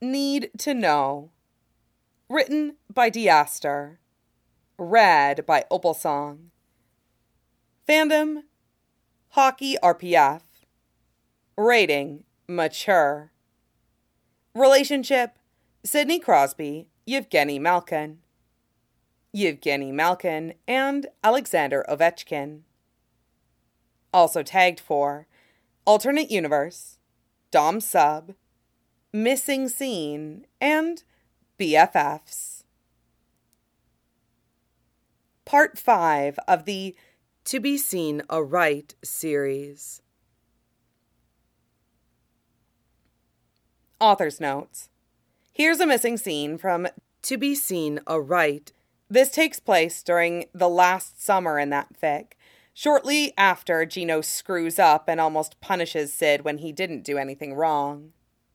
Need to Know. Written by Diaster. Read by Opalsong. Fandom, Hockey RPF. Rating, Mature. Relationship, Sidney Crosby, Yevgeny Malkin. Yevgeny Malkin and Alexander Ovechkin. Also tagged for Alternate Universe, Dom Sub, Missing Scene, and BFFs. Part 5 of the To Be Seen Aright series. Author's notes. Here's a missing scene from To Be Seen Aright. This takes place during the last summer in that fic, shortly after Gino screws up and almost punishes Sid when he didn't do anything wrong.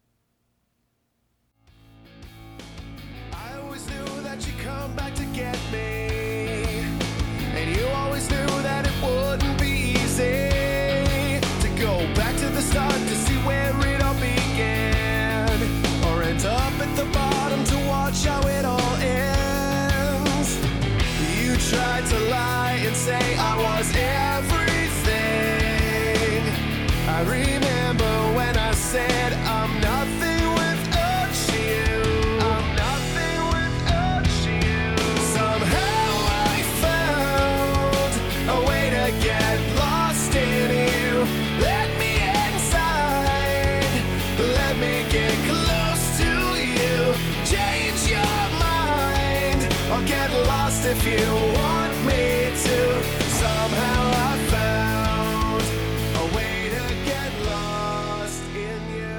I always knew that you'd come back to get me, and you always knew that it wouldn't be easy to go back to the start to see where it all began, or end up at the bottom to watch how it all ends. You tried to lie and say I was everything. I remember when I said I'm nothing without you. I'm nothing without you. Somehow I found a way to get lost in you. Let me inside. Let me get close to you. Change your mind. I'll get lost if you want me to. Somehow I found a way to get lost in you.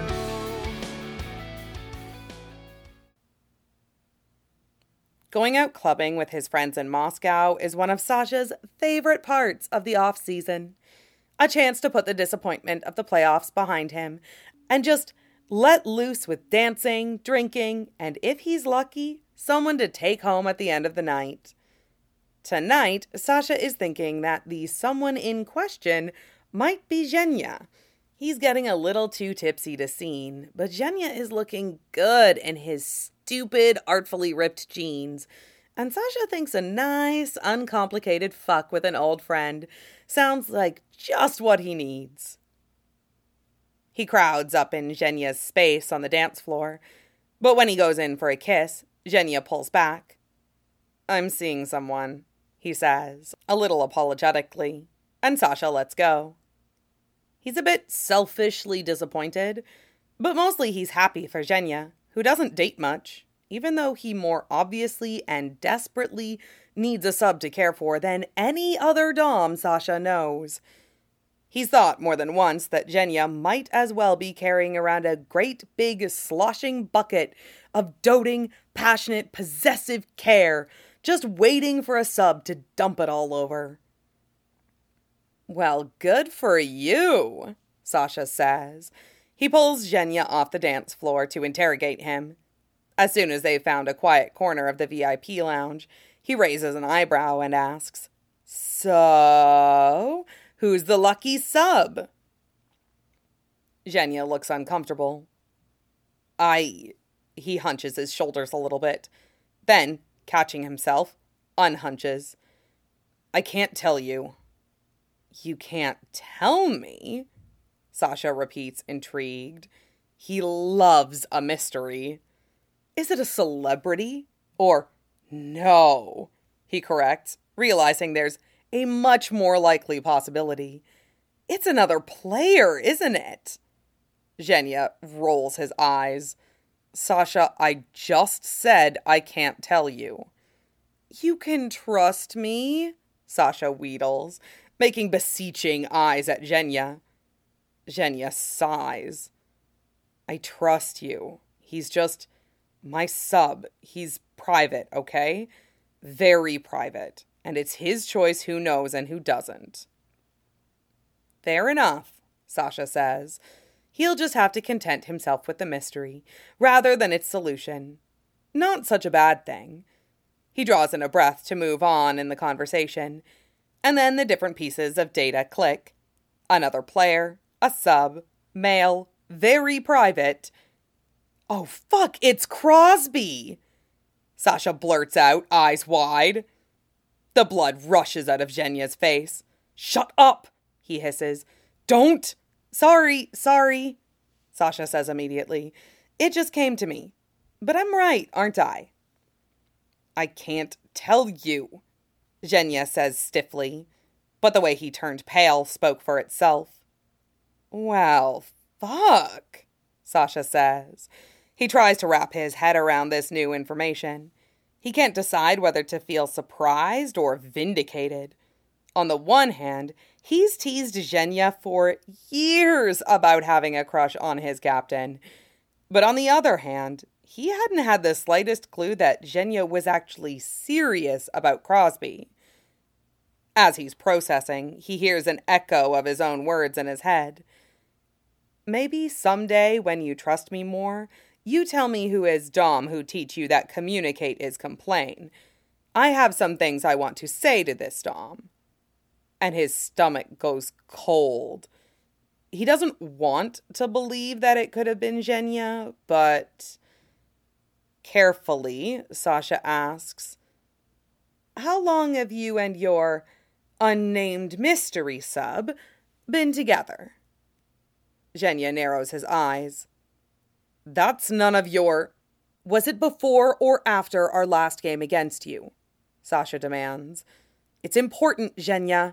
Going out clubbing with his friends in Moscow is one of Sasha's favorite parts of the off-season. A chance to put the disappointment of the playoffs behind him and just let loose with dancing, drinking, and if he's lucky, someone to take home at the end of the night. Tonight, Sasha is thinking that the someone in question might be Zhenya. He's getting a little too tipsy to scene, but Zhenya is looking good in his stupid, artfully ripped jeans, and Sasha thinks a nice, uncomplicated fuck with an old friend sounds like just what he needs. He crowds up in Zhenya's space on the dance floor, but when he goes in for a kiss, Zhenya pulls back. "I'm seeing someone," he says, a little apologetically, and Sasha lets go. He's a bit selfishly disappointed, but mostly he's happy for Zhenya, who doesn't date much, even though he more obviously and desperately needs a sub to care for than any other dom Sasha knows. He's thought more than once that Zhenya might as well be carrying around a great big sloshing bucket of doting, passionate, possessive care, just waiting for a sub to dump it all over. "Well, good for you," Sasha says. He pulls Zhenya off the dance floor to interrogate him. As soon as they've found a quiet corner of the VIP lounge, he raises an eyebrow and asks, "So, who's the lucky sub?" Zhenya looks uncomfortable. He hunches his shoulders a little bit. Then, catching himself, unhunches. "I can't tell you." "You can't tell me?" Sasha repeats, intrigued. He loves a mystery. "Is it a celebrity? Or, no," he corrects, realizing there's a much more likely possibility. "It's another player, isn't it?" Zhenya rolls his eyes. "Sasha, I just said I can't tell you." "You can trust me," Sasha wheedles, making beseeching eyes at Zhenya. Zhenya sighs. "I trust you. He's just my sub. He's private, okay? Very private. And it's his choice who knows and who doesn't." "Fair enough," Sasha says. He'll just have to content himself with the mystery, rather than its solution. Not such a bad thing. He draws in a breath to move on in the conversation, and then the different pieces of data click. Another player, a sub, male, very private. Oh, fuck, it's Crosby! Sasha blurts out, eyes wide. The blood rushes out of Zhenya's face. Shut up, he hisses. Don't! Sorry. Sasha says immediately. It just came to me. But I'm right, aren't I? I can't tell you, Zhenya says stiffly, but the way he turned pale spoke for itself. Well, fuck, Sasha says. He tries to wrap his head around this new information. He can't decide whether to feel surprised or vindicated. On the one hand, he's teased Zhenya for years about having a crush on his captain. But on the other hand, he hadn't had the slightest clue that Zhenya was actually serious about Crosby. As he's processing, he hears an echo of his own words in his head. Maybe someday, when you trust me more, you tell me who is Dom who teach you that communicate is complain. I have some things I want to say to this Dom. And his stomach goes cold. He doesn't want to believe that it could have been Zhenya, but... Carefully, Sasha asks, how long have you and your unnamed mystery sub been together? Zhenya narrows his eyes. That's none of your... Was it before or after our last game against you? Sasha demands. It's important, Zhenya.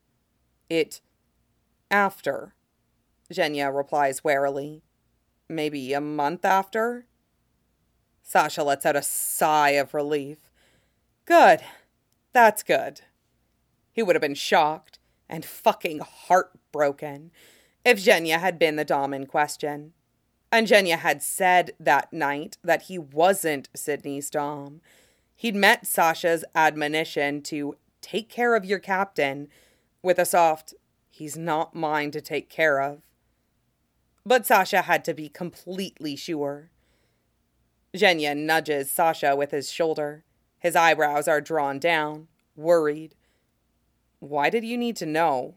After, Zhenya replies warily. Maybe a month after? Sasha lets out a sigh of relief. Good. That's good. He would have been shocked and fucking heartbroken if Zhenya had been the Dom in question. And Zhenya had said that night that he wasn't Sydney's Dom. He'd met Sasha's admonition to take care of your captain with a soft, he's not mine to take care of. But Sasha had to be completely sure. Zhenya nudges Sasha with his shoulder. His eyebrows are drawn down, worried. Why did you need to know?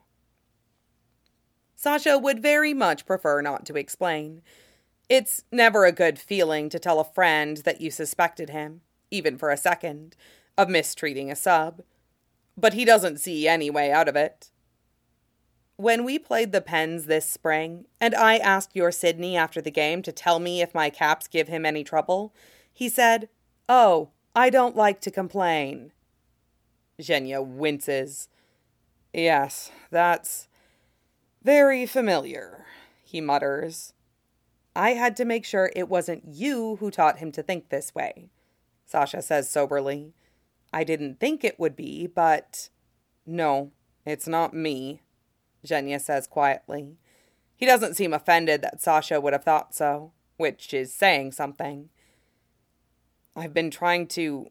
Sasha would very much prefer not to explain. It's never a good feeling to tell a friend that you suspected him, even for a second, of mistreating a sub. But he doesn't see any way out of it. When we played the Pens this spring, and I asked your Sydney after the game to tell me if my Caps give him any trouble, he said, "Oh, I don't like to complain." Zhenya winces. Yes, that's very familiar, he mutters. I had to make sure it wasn't you who taught him to think this way, Sasha says soberly. I didn't think it would be, but... No, it's not me, Zhenya says quietly. He doesn't seem offended that Sasha would have thought so, which is saying something. I've been trying to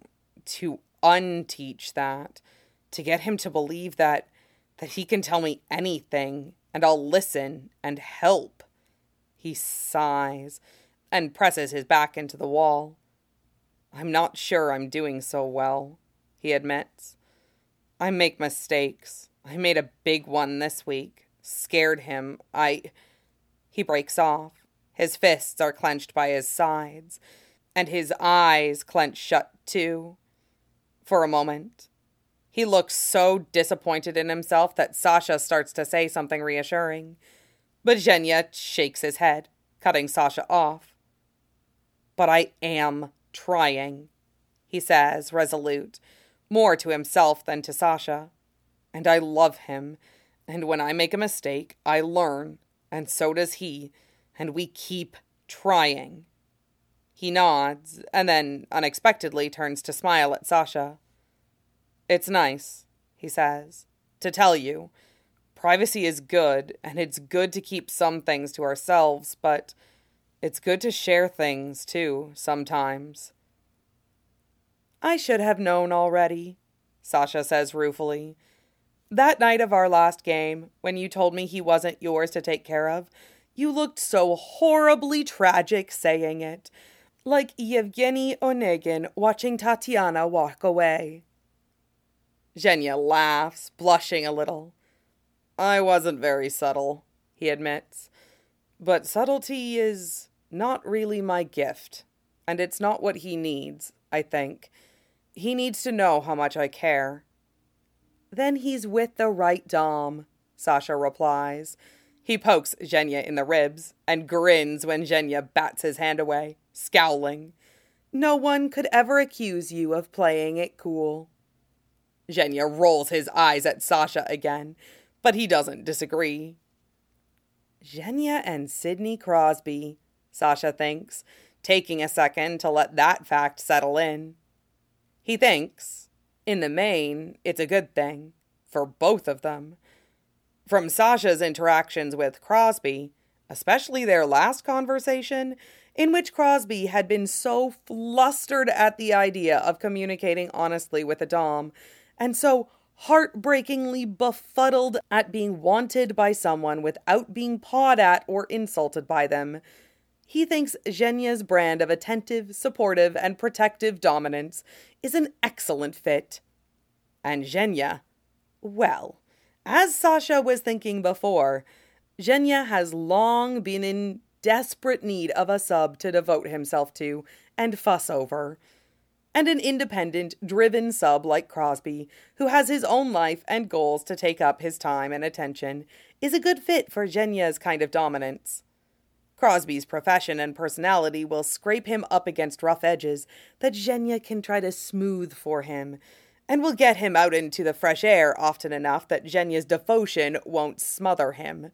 unteach that, to get him to believe that he can tell me anything, and I'll listen and help. He sighs and presses his back into the wall. I'm not sure I'm doing so well, he admits. I make mistakes. I made a big one this week. Scared him. He breaks off. His fists are clenched by his sides, and his eyes clench shut too. For a moment, he looks so disappointed in himself that Sasha starts to say something reassuring. But Zhenya shakes his head, cutting Sasha off. But I am trying, he says, resolute, more to himself than to Sasha. And I love him, and when I make a mistake, I learn, and so does he, and we keep trying. He nods, and then unexpectedly turns to smile at Sasha. It's nice, he says, to tell you. Privacy is good, and it's good to keep some things to ourselves, but it's good to share things, too, sometimes. I should have known already, Sasha says ruefully. That night of our last game, when you told me he wasn't yours to take care of, you looked so horribly tragic saying it, like Yevgeny Onegin watching Tatiana walk away. Zhenya laughs, blushing a little. I wasn't very subtle, he admits. But subtlety is not really my gift. And it's not what he needs, I think. He needs to know how much I care." "Then he's with the right dom," Sasha replies. He pokes Zhenya in the ribs and grins when Zhenya bats his hand away, scowling. "No one could ever accuse you of playing it cool." Zhenya rolls his eyes at Sasha again, but he doesn't disagree. Zhenya and Sidney Crosby, Sasha thinks, taking a second to let that fact settle in. He thinks, in the main, it's a good thing, for both of them. From Sasha's interactions with Crosby, especially their last conversation, in which Crosby had been so flustered at the idea of communicating honestly with a dom, and so heartbreakingly befuddled at being wanted by someone without being pawed at or insulted by them, he thinks Zhenya's brand of attentive, supportive, and protective dominance is an excellent fit. And Zhenya, well, as Sasha was thinking before, Zhenya has long been in desperate need of a sub to devote himself to and fuss over. And an independent, driven sub like Crosby, who has his own life and goals to take up his time and attention, is a good fit for Zhenya's kind of dominance. Crosby's profession and personality will scrape him up against rough edges that Zhenya can try to smooth for him, and will get him out into the fresh air often enough that Zhenya's devotion won't smother him.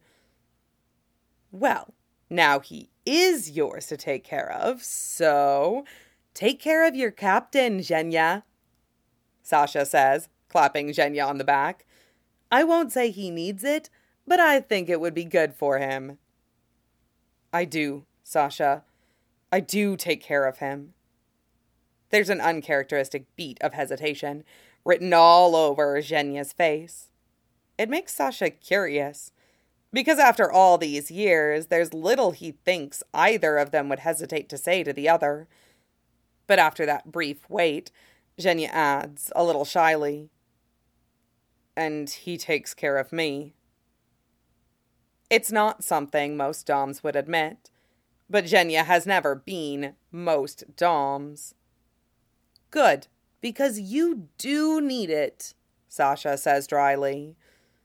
Well, now he is yours to take care of, so take care of your captain, Zhenya, Sasha says, clapping Zhenya on the back. I won't say he needs it, but I think it would be good for him. I do, Sasha. I do take care of him. There's an uncharacteristic beat of hesitation written all over Zhenya's face. It makes Sasha curious, because after all these years, there's little he thinks either of them would hesitate to say to the other. But after that brief wait, Zhenya adds, a little shyly, "And he takes care of me." It's not something most doms would admit, but Zhenya has never been most doms. "Good, because you do need it," Sasha says dryly.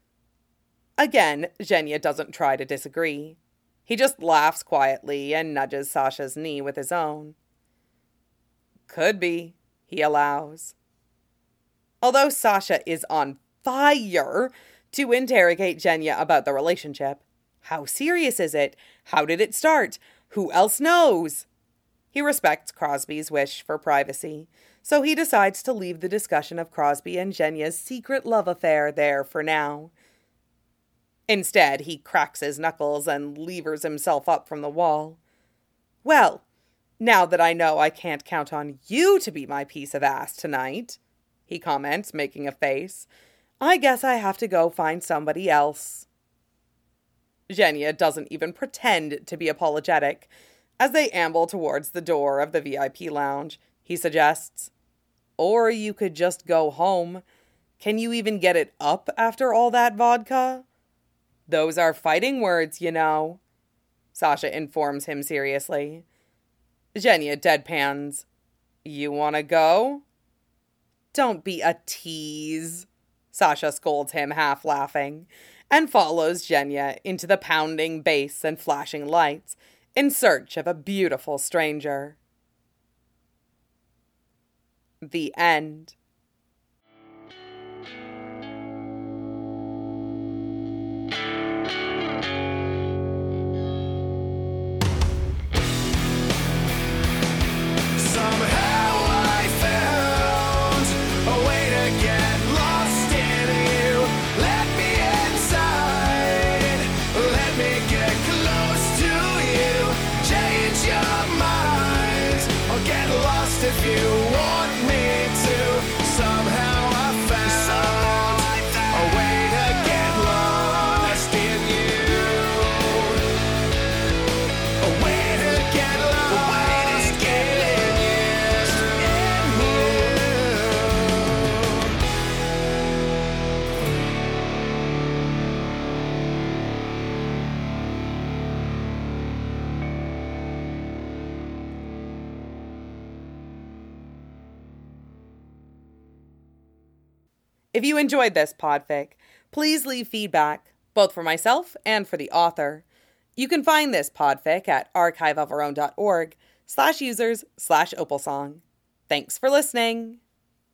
Again, Zhenya doesn't try to disagree. He just laughs quietly and nudges Sasha's knee with his own. "Could be," he allows. Although Sasha is on fire to interrogate Zhenya about the relationship. How serious is it? How did it start? Who else knows? He respects Crosby's wish for privacy, so he decides to leave the discussion of Crosby and Zhenya's secret love affair there for now. Instead, he cracks his knuckles and levers himself up from the wall. "Well, now that I know I can't count on you to be my piece of ass tonight," he comments, making a face, "I guess I have to go find somebody else." Zhenya doesn't even pretend to be apologetic. As they amble towards the door of the VIP lounge, he suggests, "Or you could just go home. Can you even get it up after all that vodka?" "Those are fighting words, you know," Sasha informs him seriously. Zhenya deadpans, "You want to go?" "Don't be a tease," Sasha scolds him, half laughing, and follows Zhenya into the pounding bass and flashing lights in search of a beautiful stranger. The end. Somehow I found a way to get lost in you. Let me inside. Let me get close to you. Change your mind or get lost if you want me to. Somehow I found a way to get lost in you. A way to get lost in you. If you enjoyed this podfic, please leave feedback, both for myself and for the author. You can find this podfic at archiveofourown.org/users/opalsong. Thanks for listening.